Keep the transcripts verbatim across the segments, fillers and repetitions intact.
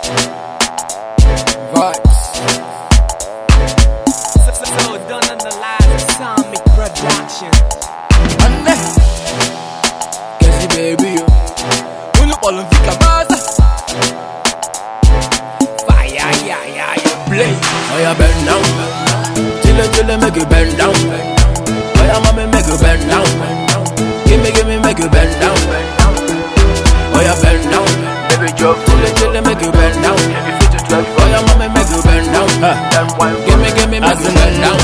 Vibes. So, so, so done on the live Atomic Production. And then, Cassie baby, yo. Uno polon fica basa. Fire, yeah, yeah, yeah. Blaze. Oh, yeah, bend down. Till it, till it make you bend down. Oh, yeah, mommy, make you bend down. Give me, give me, make you bend down. Oh, yeah, bend down. Baby, drop. Till it, till it make you bend down. Oh, yeah, mommy, make you bend down. Give me, give me, make you bend down.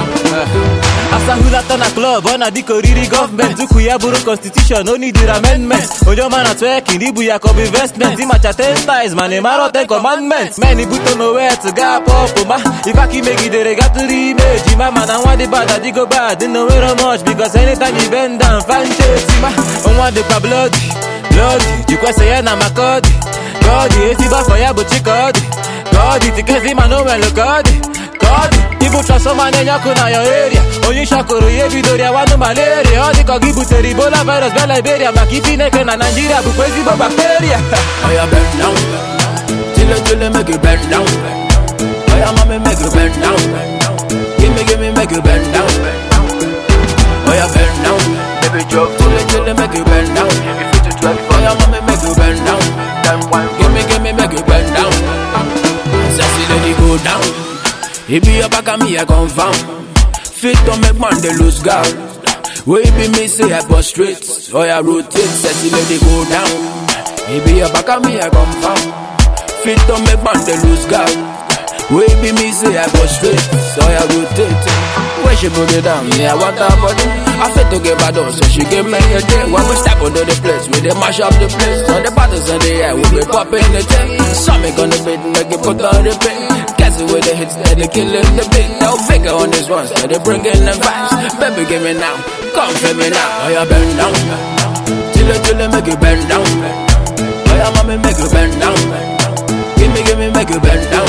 Asa hula turn a club, on a dikoriri government. Zuku ya buru constitution, no need your amendment. Ojo man at work, in Ibu ya cob investment. Di macha ten styles, man, a maro ten commandments. Many buto nowhere to gap up, ma. If I keep making the regard to the image, my man, I want the bad, I dig go bad. Didn't know where much, because anytime you bend down, fantasy, ma. On want the bloody, bloody. You can say, I'm a code. God, it's the for ya, but you code. God, it's because him, I know when look good. God, Ibu transform man in your area. Only shakuru ye Vidoria want no malaria. All the Kogibu Ebola virus by Liberia. Makifi neke na Nigeria because Ibu bacteria. Oh, yeah, bend down. Till it, till it make you bend down. Oh, yeah, mommy, make you bend down. Give me, give me, make you bend down. Oh, yeah, bend down. Baby, drop. Till it, till it make you bend down. Oh, yeah, mommy, make you bend down. Give me, give me, make you bend down. Sexy lady, go down. It be your back and me, I confirm. Fit to make man, they lose guard. Way be me, say I prostrate. Oh, yeah, rotate, sexy lady, go down. It be your back and me, I confirm. Fit to make man, they lose guard. Way be me, say I prostrate. Oh, yeah, rotate. When she put it down, yeah, I want her body. I fit to give her down, so she give me a day. When we step under the place, we dey mash up the place. So the bottles in the air, we be popping the thing. Some make on the beat, make it put on the beat. With the hits, steady killing the beat. No figure on this one, steady bringing the vibes. Baby, give me now, come for me now. Oh, yeah, bend down. Till it, till it make you bend down. Oh, yeah, mommy, make you bend down. Give me, give me, make you bend down.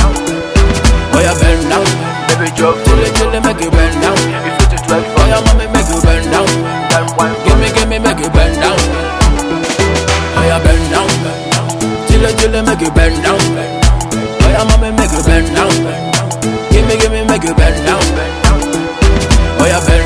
Oh, yeah, bend down. Baby, drop. Till it, till it make you bend down. Oh, yeah, mommy, make you bend down. Give me, give me, make you bend down. Oh, yeah, bend down. Till it, till it make you bend down. Oh, yeah, mommy, make you bend down. Give me, give me, make you bend down. Oh, yeah, bend